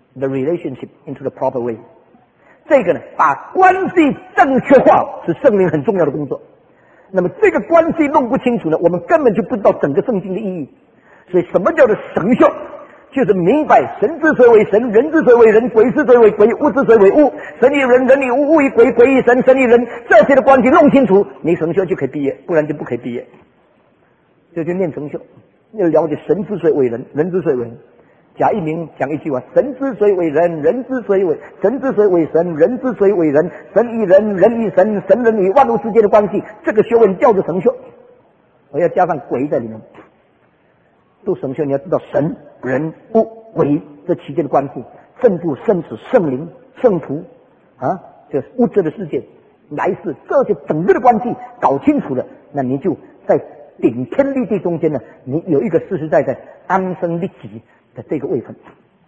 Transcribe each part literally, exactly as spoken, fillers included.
the relationship into the proper way。这个呢，把关系正确化是圣灵很重要的工作。那么这个关系弄不清楚呢，我们根本就不知道整个圣经的意义。所以什么叫做神学？就是明白神之所以为神，人之所以为人，鬼之所以为鬼，物之所以为物，神以人，人以物，物以鬼，鬼以神，神以人，这些的关系弄清楚，你神学就可以毕业，不然就不可以毕业。这就念神学，要了解神之所以为人，人之所以为人。贾一鸣讲一句话：神之所以为人，人之所以为神之所以为神，人之所以为人，神与人，人与神，神人与万物之间的关系，这个学问叫做神学。我要加上鬼在里面，都神学。你要知道神、人、物、鬼这期间的关系，圣父、圣子、圣灵、圣徒啊，这物质的世界、来世这些整个的关系搞清楚了，那你就在顶天立地中间呢，你有一个实实在在安身立己的这个位分。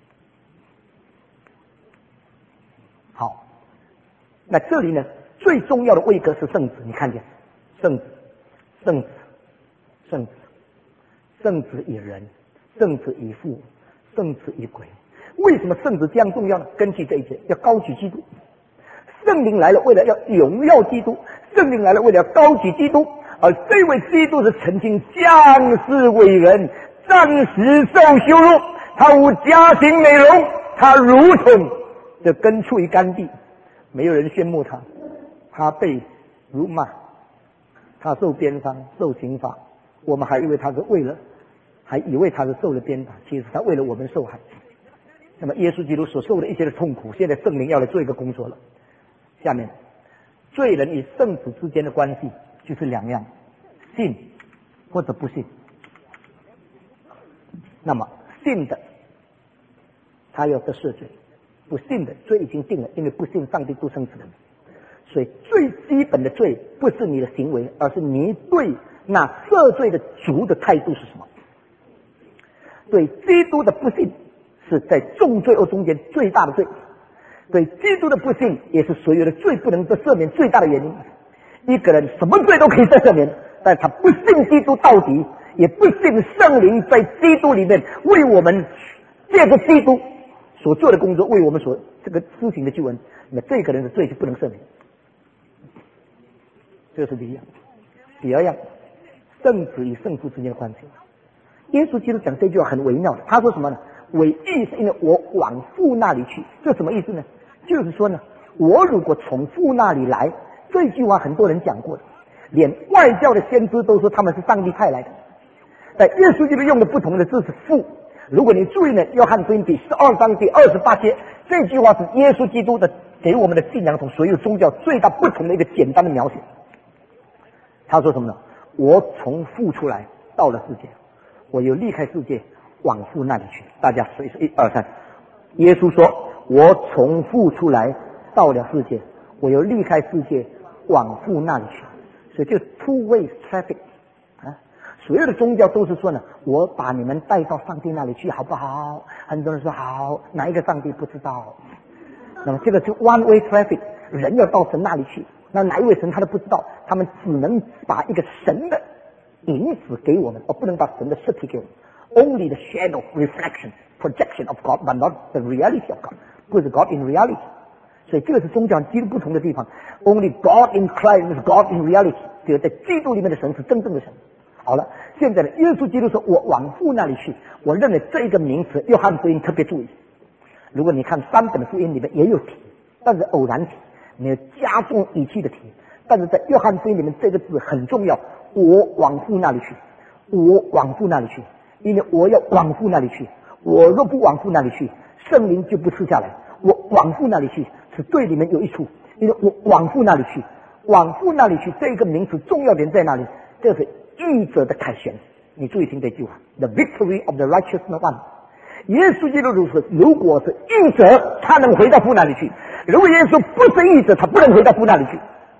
好，那这里呢，最重要的位格是圣子，你看见圣子、圣子、圣子、圣子与人，圣子与父，圣子与鬼。为什么圣子这样重要呢？根据这一节，要高举基督。圣灵来了，为了要荣耀基督；圣灵来了，为了要高举基督。而这位基督是曾经降世为人，暂时受羞辱，他无家庭美容，他如同这根处于干地，没有人羡慕他，他被辱骂，他受鞭伤，受刑罚，我们还以为他是为了，还以为他是受了鞭打，其实他为了我们受害。那么耶稣基督所受的一切的痛苦，现在圣灵要来做一个工作了。下面，罪人与圣子之间的关系就是两样，信或者不信。那么信的，他要得赦罪；不信的，罪已经定了，因为不信上帝独生子的。所以最基本的罪不是你的行为，而是你对那赦罪的主的态度是什么。对基督的不信是在众罪恶中间最大的罪，对基督的不信也是所有的罪不能得赦免最大的原因。一个人什么罪都可以得赦免，但他不信基督到底，也不信圣灵在基督里面为我们借着基督所做的工作为我们所这个施行的救恩，那这个人的罪就不能赦免。这是第一样。第二样，圣子与圣父之间的关系。耶稣基督讲这句话很微妙的，他说什么呢？为义是因为我往父那里去。这什么意思呢？就是说呢，我如果从父那里来，这句话很多人讲过的，连外教的先知都说他们是上帝派来的。但耶稣基督用的不同的字是父。如果你注意呢，约翰福音第十二章第二十八节，这句话是耶稣基督的给我们的信仰从所有宗教最大不同的一个简单的描写。他说什么呢？我从父出来到了世界，我又离开世界往父那里去。大家随一二三，耶稣说我从父出来到了世界，我又离开世界往父那里去。所以就 two way traffic 啊，所有的宗教都是说呢，我把你们带到上帝那里去好不好？很多人说好，哪一个上帝不知道。那么这个是 one way traffic， 人要到神那里去，那哪一位神他都不知道，他们只能把一个神的影子给我们，而不能把神的实体给我们。Only the shadow, reflection, projection of God, but not the reality of God. 不是 God in reality。所以这个是宗教基督不同的地方。Only God in Christ is God in reality。只有在基督里面的神是真正的神。好了，现在呢，耶稣基督说我往父那里去。我认为这个名词，约翰福音特别注意。如果你看三本福音里面也有提，但是偶然提，没有加重语气的提。但是在约翰福音里面这个字很重要，我往父那里去，我往父那里去，因为我要往父那里去。我若不往父那里去，圣灵就不赐下来。我往父那里去是对你们有益处，因为我往父那里去，往父那里去这个名词重要点在哪里？这是义者的凯旋。你注意听这句话 ，The victory of the righteous one。耶稣基督如此，如果是义者，他能回到父那里去；如果耶稣不是义者，他不能回到父那里去。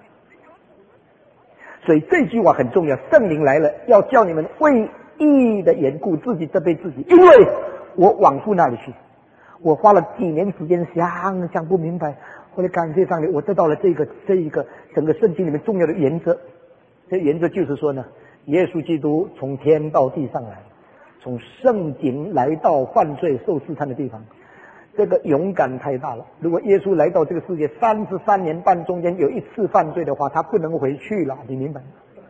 所以这句话很重要，圣灵来了，要叫你们为义的缘故，自己责备自己，因为我往父那里去。我花了几年时间想想不明白，后来感谢上帝，我得到了这个这一个整个圣经里面重要的原则。这原则就是说呢，耶稣基督从天到地上来，从圣境来到犯罪受试探的地方， 这个勇敢太大了。如果耶稣来到这个世界三十三年半中间有一次犯罪的话，他不能回去了，你明白吗？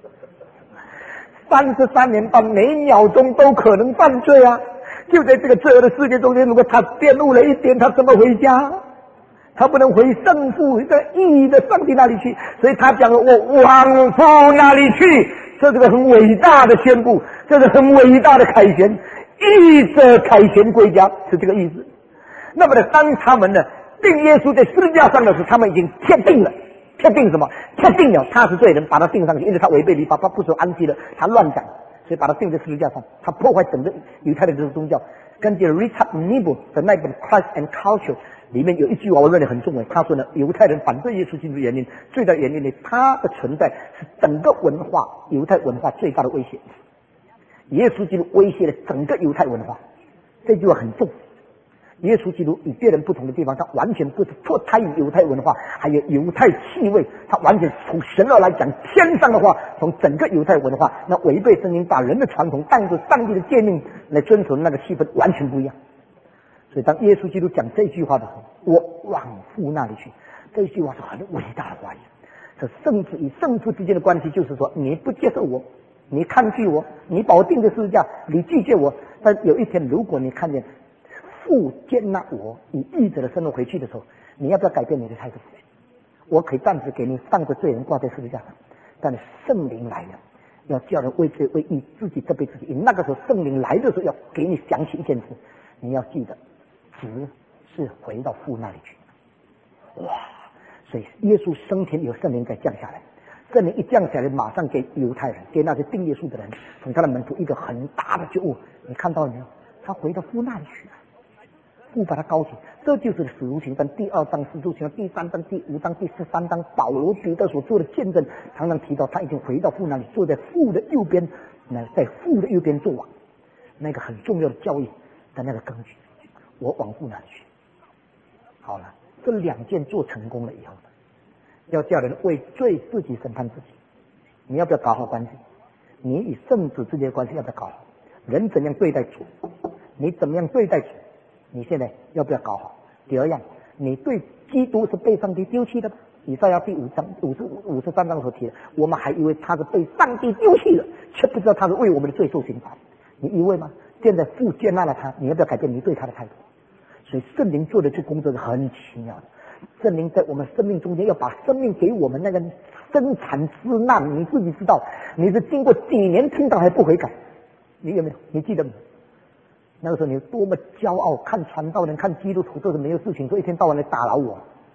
三十三年半每秒钟都可能犯罪啊！就在这个罪恶的世界中间，如果他玷污了一点，他怎么回家？他不能回圣父这义的上帝那里去，所以他讲了我往父那里去，这是个很伟大的宣布，这是很伟大的凯旋，义者凯旋归家，是这个意思。那么呢，当他们呢定耶稣在十字架上的时候，他们已经确定了，确定什么？确定了他是罪人，把他钉上去，因为他违背律法，他不守安息了，他乱讲，所以把他钉在十字架上，他破坏整个犹太的这个宗教。根据 Richard Niebuhr 的那本 Christ and Culture 里面有一句话我认为很重要，他说呢，犹太人反对耶稣基督的原因，最大的原因呢，他的存在是整个文化犹太文化最大的威胁。耶稣基督威胁了整个犹太文化，这句话很重。耶稣基督与别人不同的地方，他完全不是脱胎于犹太文化，还有犹太气味，他完全从神而来讲天上的话，从整个犹太文化，那违背圣经，把人的传统当作上帝的诫命来遵守，那个气氛完全不一样。所以当耶稣基督讲这句话的时候，我往父那里去，这句话是很伟大的话语。这圣子与圣父之间的关系，就是说你不接受我，你抗拒我，你把我钉在十字架，你拒绝我，但有一天如果你看见父接纳我以义者的身份回去的时候，你要不要改变你的态度？我可以暂时给你放个罪人挂在十字架上，但是圣灵来了，要叫人为罪为义，自己责备自己。那个时候圣灵来的时候，要给你想起一件事，你要记得只是回到父那里去。哇！所以耶稣升天有圣灵再降下来，圣灵一降下来，马上给犹太人，给那些定耶稣的人，从他的门徒一个很大的觉悟。你看到了没有？他回到父那里去了。父把他高举，这就是使徒行传第二章、使徒行传第三章、第五章、第十三章，保罗、彼得所做的见证，常常提到他已经回到父那里，坐在父的右边，那在父的右边做王，那个很重要的教义的那个根据，我往父那里去。好了，这两件做成功了以后呢，要叫人为罪自己审判自己。你要不要搞好关系？你与圣子之间的关系要不要搞好？人怎样对待主，你怎么样对待主？你现在要不要搞好？第二样，你对基督是被上帝丢弃的吗？以赛亚第五章五十五十三章所提的，我们还以为他是被上帝丢弃了，却不知道他是为我们的罪受刑罚。你以为吗？现在父接纳了他，你要不要改变你对他的态度？所以圣灵做的这工作是很奇妙的。圣灵在我们生命中间要把生命给我们那个生产之难，你自己知道，你是经过几年听到还不悔改，你有没有？你记得没有？那个时候你多么骄傲，看传道人、看基督徒都是没有事情做，一天到晚来打扰我。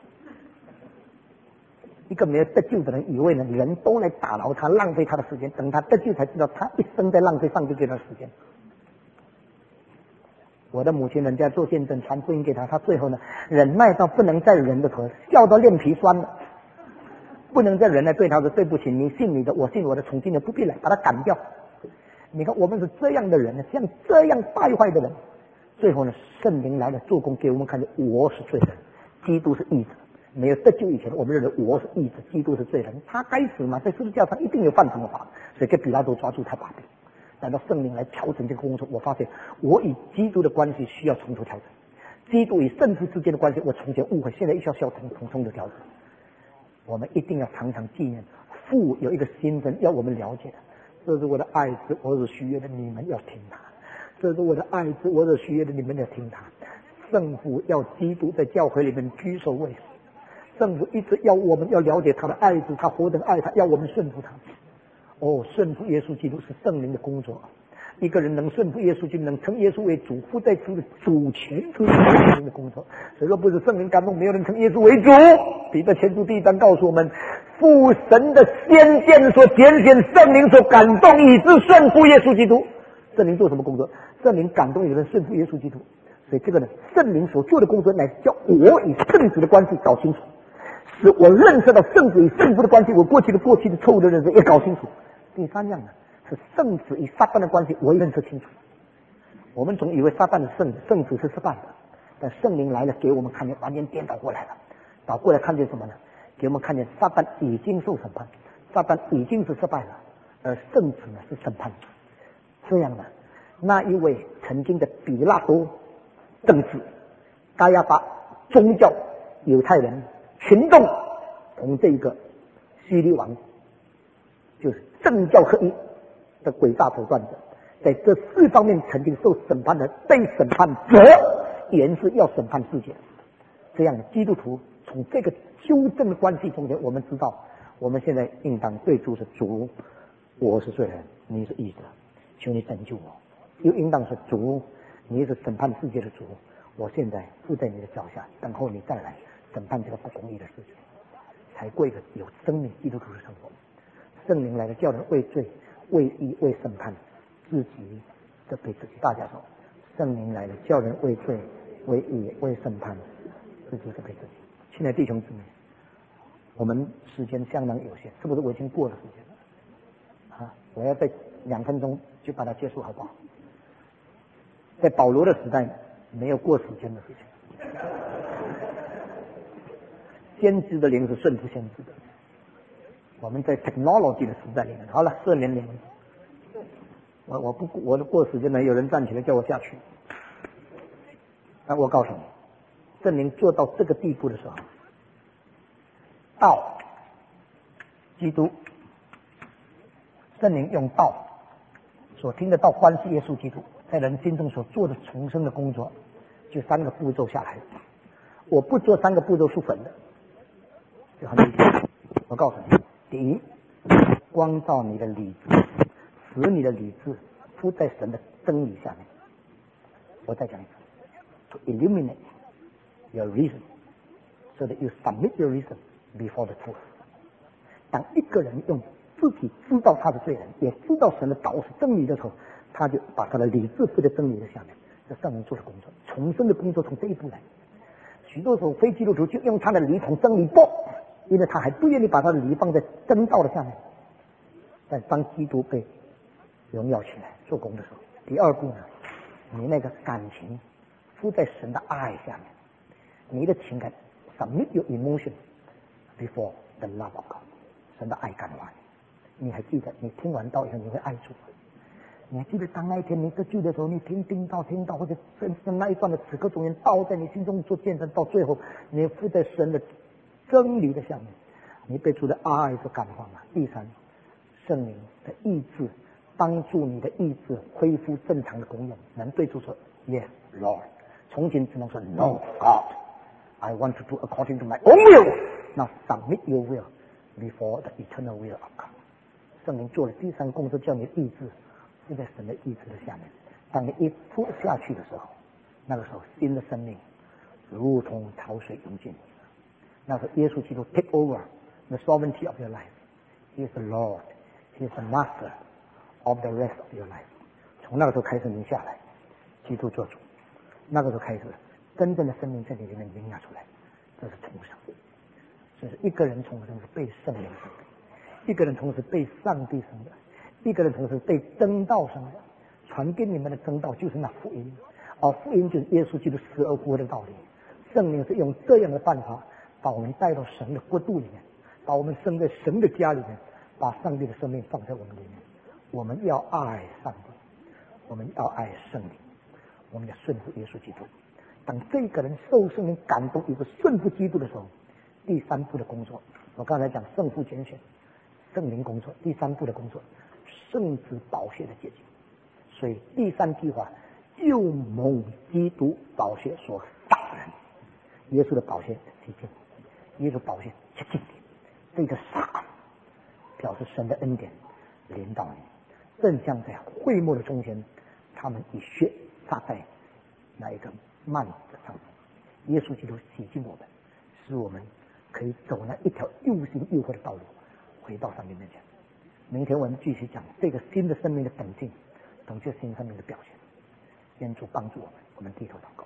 一个没有得救的人以为呢，人都来打扰他，浪费他的时间，等他得救才知道他一生在浪费上帝给他的时间。我的母亲人家做见证传福音给他，他最后呢忍耐到不能再忍的时候，笑到脸皮酸了，不能再忍耐，对他说对不起，你信你的，我信我的，从今就不必来，把他赶掉。你看我们是这样的人呢，像这样败坏的人，最后呢圣灵来了做工，给我们看见我是罪人，基督是义者。没有得救以前，我们认为我是义者，基督是罪人，他该死嘛，在十字架上一定有犯什么法，所以给彼拉多抓住他把柄。等到圣灵来调整这个工作，我发现我与基督的关系需要从头调整，基督与圣父之间的关系我从前误会，现在一下需要从从从头调整。我们一定要常常纪念父有一个心声要我们了解的，这是我的爱子，我所许愿的，你们要听他。这是我的爱子，我所许愿的，你们要听他。圣父要基督在教会里面居首位，圣父一直要我们要了解他的爱子，他何等爱他，要我们顺服他。哦，顺服耶稣基督是圣灵的工作。一个人能顺服耶稣基督，能称耶稣为主，不再称主权，这是圣灵的工作。所以说不是圣灵感动，没有人称耶稣为主。彼得前书第一章告诉我们，父神的先见所拣选，圣灵所感动，以致顺服耶稣基督。圣灵做什么工作？圣灵感动有人顺服耶稣基督。所以这个呢，圣灵所做的工作乃是叫我与圣子的关系搞清楚，使我认识到圣子与圣父的关系，我过去的过去的错误的认识也搞清楚。第三样呢，是圣子与撒旦的关系我也认识清楚。我们总以为撒旦是圣子，圣子是失败的，但圣灵来了给我们看见完全颠倒过来了。倒过来看见什么呢？给我们看见撒旦已经受审判，撒旦已经是失败了，而圣子呢是审判。这样呢，那一位曾经的比拉多政治该亚把宗教犹太人群众同这个希律王，就是政教合一的诡诈手段者，在这四方面曾经受审判的被审判者，原是要审判世界。这样的基督徒从这个纠正的关系中间，我们知道，我们现在应当对主是主，我是罪人，你是义者，求你拯救我。又应当是主，你是审判世界的主，我现在附在你的脚下，等候你再来审判这个不公义的世界，才过一个有生命基督徒的生活。圣灵来了，叫人为罪、为义、为审判，自己这被自己。大家说，圣灵来了，叫人为罪、为义、为审判，自己这被自己。亲爱的弟兄姊妹，我们时间相当有限，是不是我已经过了时间了？啊，我要在两分钟就把它结束，好不好？在保罗的时代，没有过时间的事情。先知的灵是顺服先知的。我们在 technology 的时代里面，好了，四年零，我我不我的过时间呢，有人站起来叫我下去。那我告诉你，圣灵做到这个地步的时候，道，基督，圣灵用道所听得到关系耶稣基督在人心中所做的重生的工作，就三个步骤下来。我不做三个步骤是粉的，就很明显。我告诉你，第一，光照你的理智，使你的理智铺在神的真理下面。我再讲一次 ，to illuminate your reason, so that you submit your reason before the truth。当一个人用自己知道他是罪人，也知道神的道是真理的时候，他就把他的理智铺在真理的下面。这圣灵做的工作，重生的工作从这一步来。许多时候非基督徒就用他的理从真理剥，因为他还不愿意把他的理放在真道的下面。但当基督被荣耀起来做工的时候，第二步呢，你那个感情附在神的爱下面，你的情感 submit your emotion before the love of God， 神的爱感化你。你还记得你听完道以后你会爱主吗？你还记得当那一天你得救的时候，你听听到听到或者神神那一段的此刻中间道在你心中做见证，到最后你附在神的真理的下面，你被主的爱所感化吗？第三，圣灵的意志帮助你的意志恢复正常的功用，能对主说 Yes Lord， 从前只能说 No God I want to do according to my own will， now submit your will before the eternal will of God。 圣灵做了第三工作，叫你的意志附在神的意志的下面。当你一扑下去的时候，那个时候新的生命如同潮水涌进你。那时候耶稣基督 take over the sovereignty of your life。 He is the Lord, He is the Master of the rest of your life。 从那个时候开始你下来，基督做主，那个时候开始真正的生命在你里面营养出来，这是重生。这是一个人重生是被圣灵生的，一个人同时被上帝生的，一个人同时被真道生的。传给你们的真道就是那福音，而福音就是耶稣基督死而复活的道理。圣灵是用这样的办法把我们带到神的国度里面，把我们生在神的家里面，把上帝的生命放在我们里面。我们要爱上帝，我们要爱圣灵，我们要顺服耶稣基督。当这个人受圣灵感动，一个顺服基督的时候，第三步的工作，我刚才讲圣父拣选，圣灵工作，第三步的工作，圣子宝血的洁净。所以第三句话，就蒙基督宝血所杀人。耶稣的宝血洁净，耶稣宝血洁净你，这个杀表示神的恩典临到你。正像在会幕的中间，他们以血撒在那一个幔子上面，耶稣基督洗净我们，使我们可以走那一条又新又活的道路，回到上帝面前。明天我们继续讲这个新的生命的本性，等这新生命的表现。愿主帮助我们，我们低头祷告。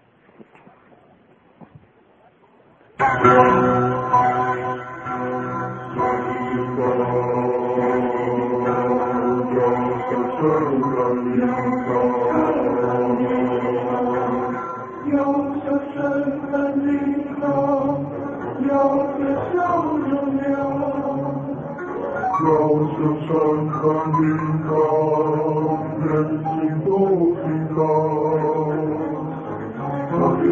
要是神看领导，人心都听到。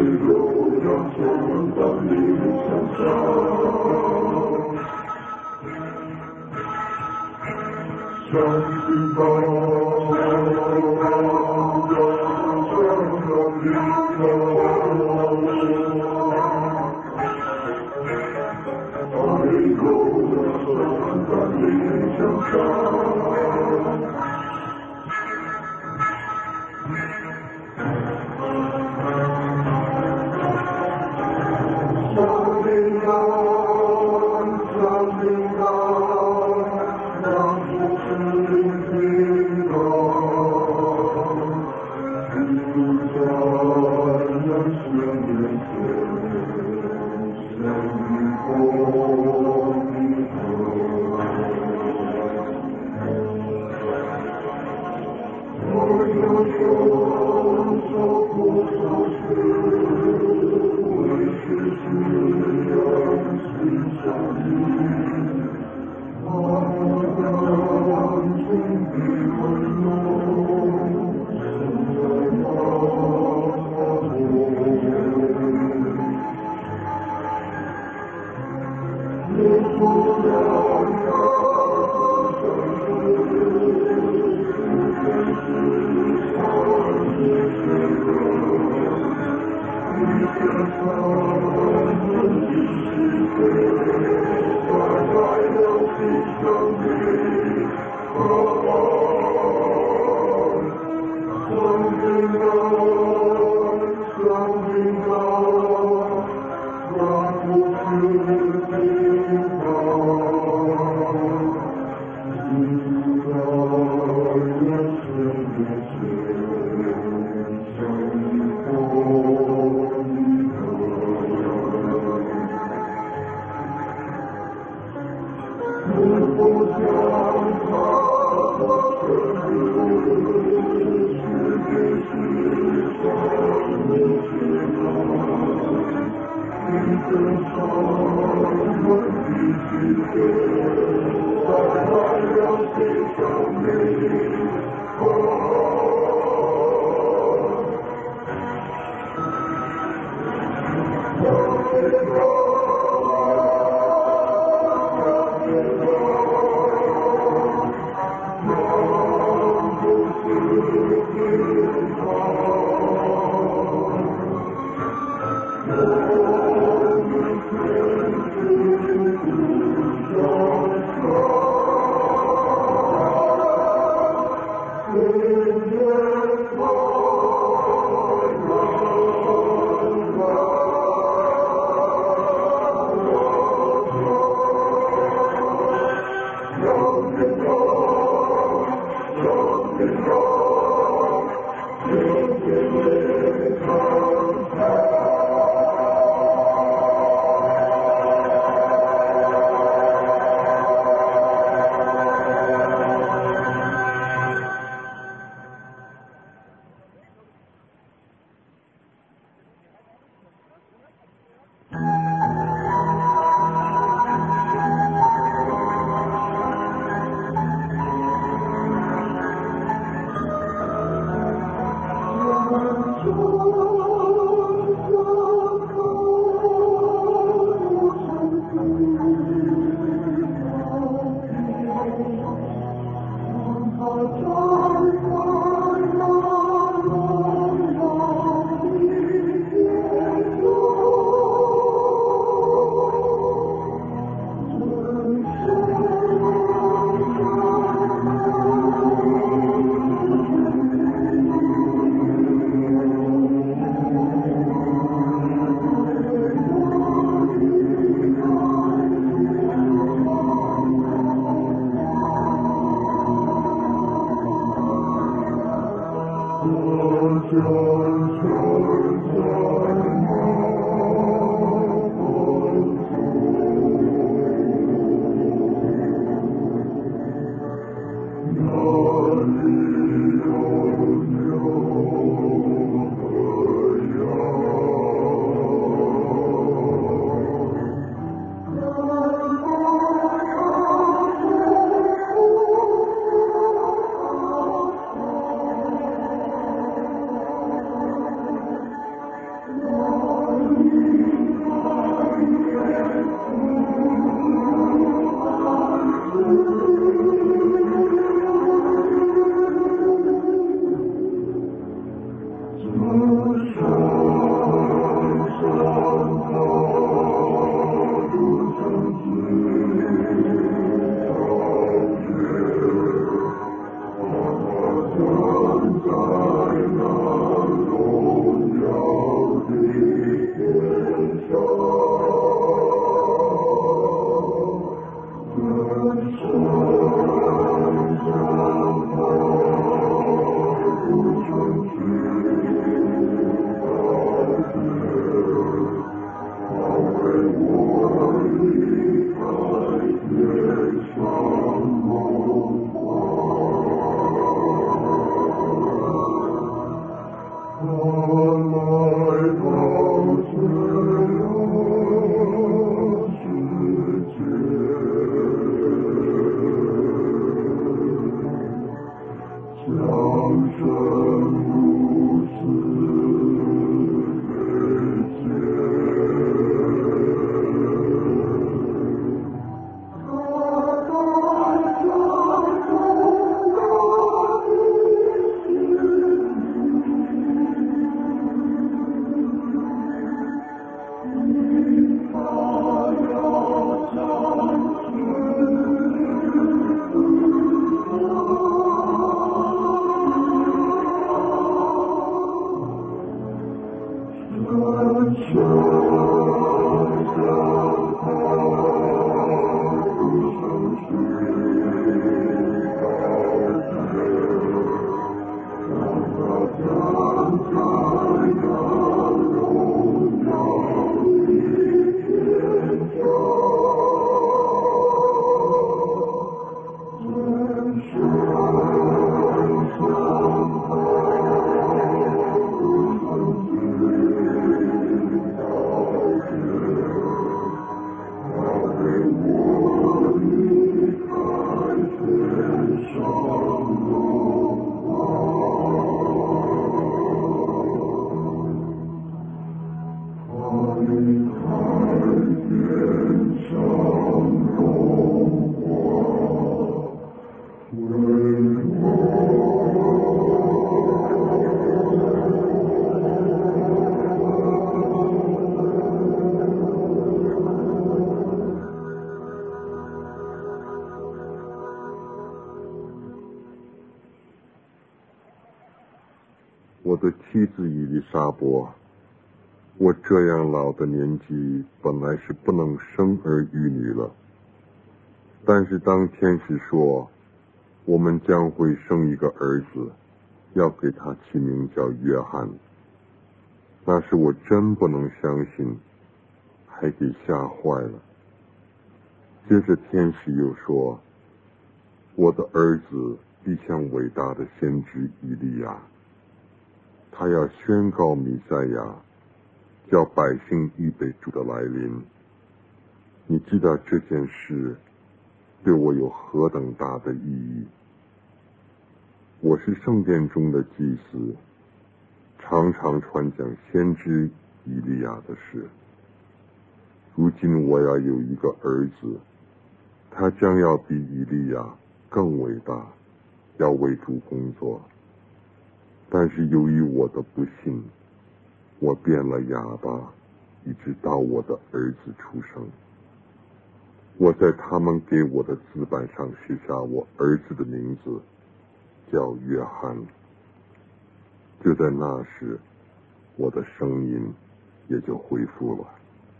我的妻子伊丽莎伯，我这样老的年纪本来是不能生儿育女了，但是当天使说我们将会生一个儿子，要给他起名叫约翰，那时我真不能相信，还给吓坏了。接着天使又说，我的儿子必像伟大的先知以利亚，他要宣告弥赛亚，叫百姓预备主的来临。你知道这件事对我有何等大的意义？我是圣殿中的祭司，常常传讲先知以利亚的事。如今我要有一个儿子，他将要比以利亚更伟大，要为主工作。但是由于我的不信，我变了哑巴，一直到我的儿子出生。我在他们给我的字板上写下我儿子的名字，叫约翰。就在那时，我的声音也就恢复了。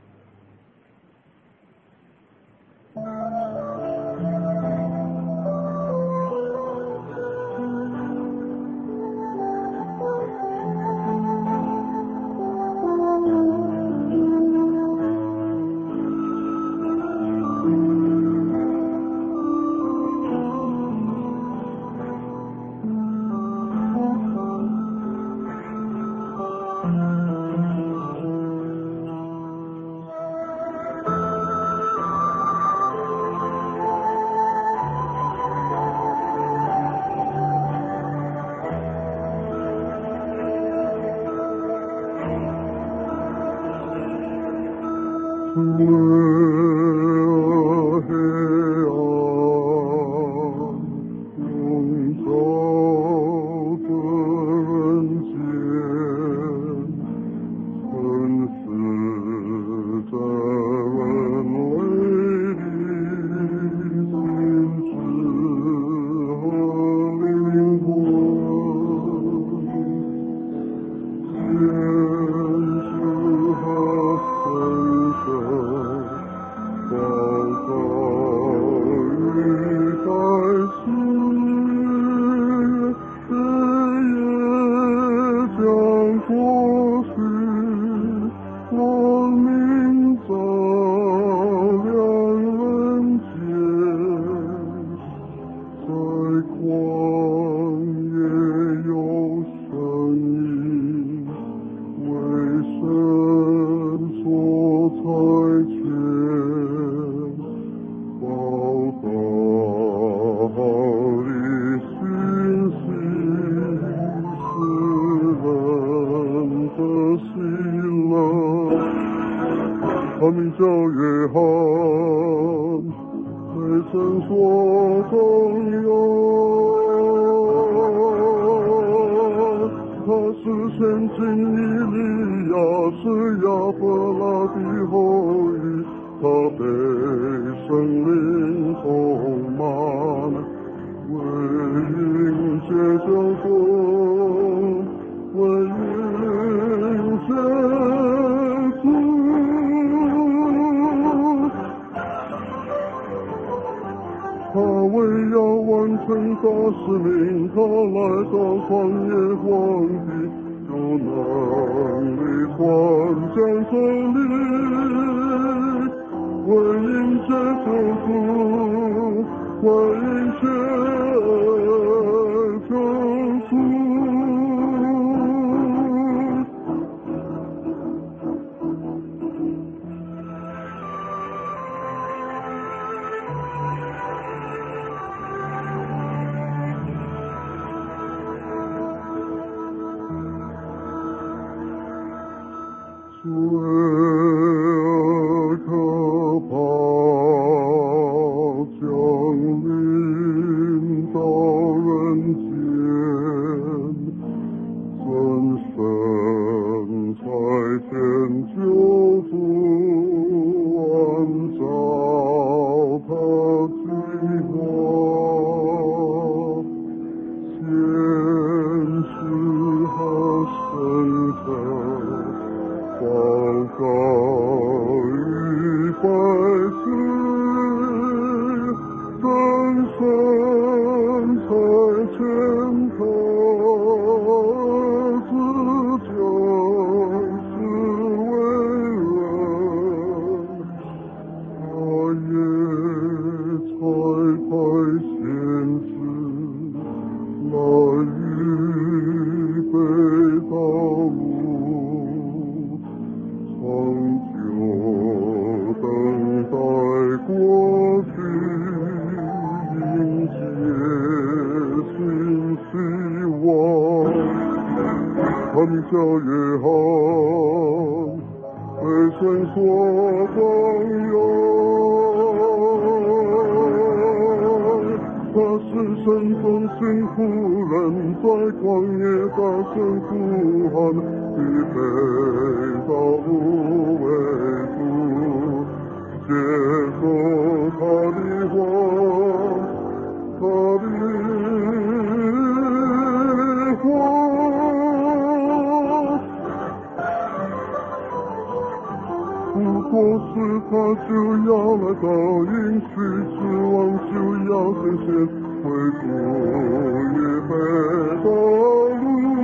他名叫约翰，被神所重用。他是先知以利亚，是亚伯拉的后裔。他被圣灵充满，为迎接救赎，为迎接主。他为要完成大使命，他来到旷野荒地，有能力传讲真理，为迎接救赎，为迎接救赎。Swear 等待过去，迎接新希望。他名叫约翰，被神所重用。他是神中心仆人，在旷野大声呼喊，预备道路为主，接受他的话，他的话。不过是他就要来到，应许之王就要显现，为主预备道路，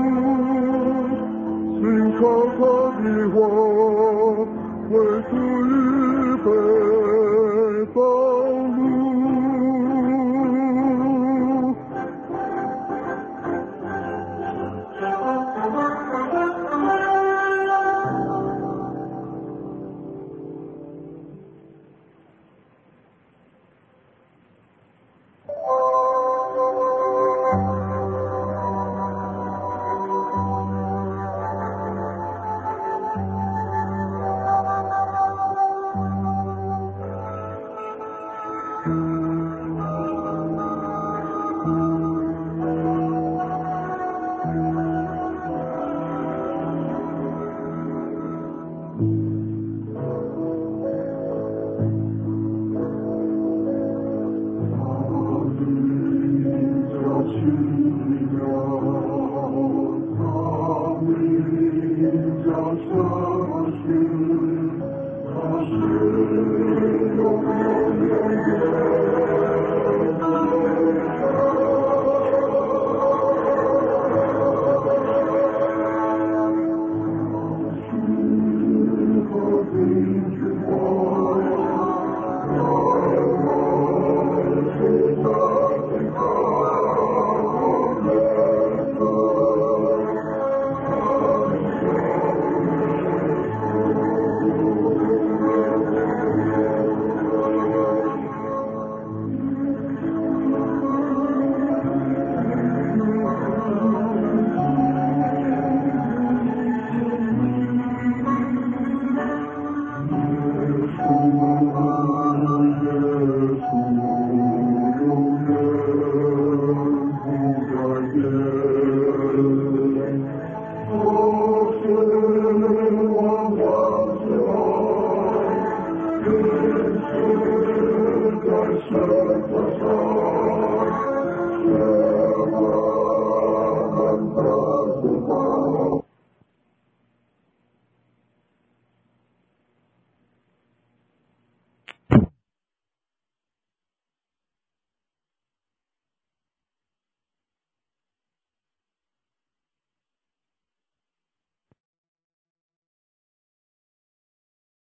信靠他的话，为主预备道路。